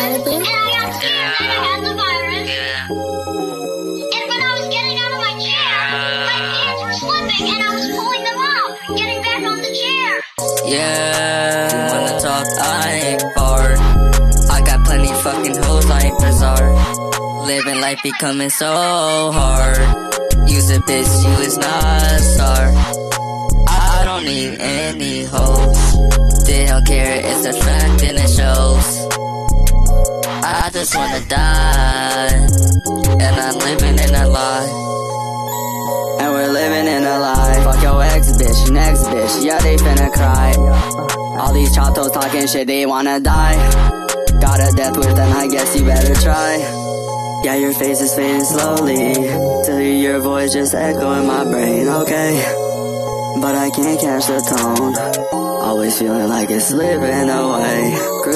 And I got scared that I had the virus. And when I was getting out of my chair, my pants were slipping and I was pulling them up, getting back on the chair. Yeah, you wanna talk, I ain't bored. I got plenty fucking hoes, I ain't bizarre. Living life becoming so hard. Use a bitch, you is not a star. I don't need any hoes. They don't care, it's a fact and it shows. I just wanna die, and I'm living in a lie. And we're living in a lie. Fuck your ex bitch, next bitch, yeah they finna cry. All these chatos talking shit, they wanna die. Got a death wish, then I guess you better try. Yeah, your face is fading slowly, till you hear your voice just echo in my brain, okay? But I can't catch the tone, always feeling like it's slipping away.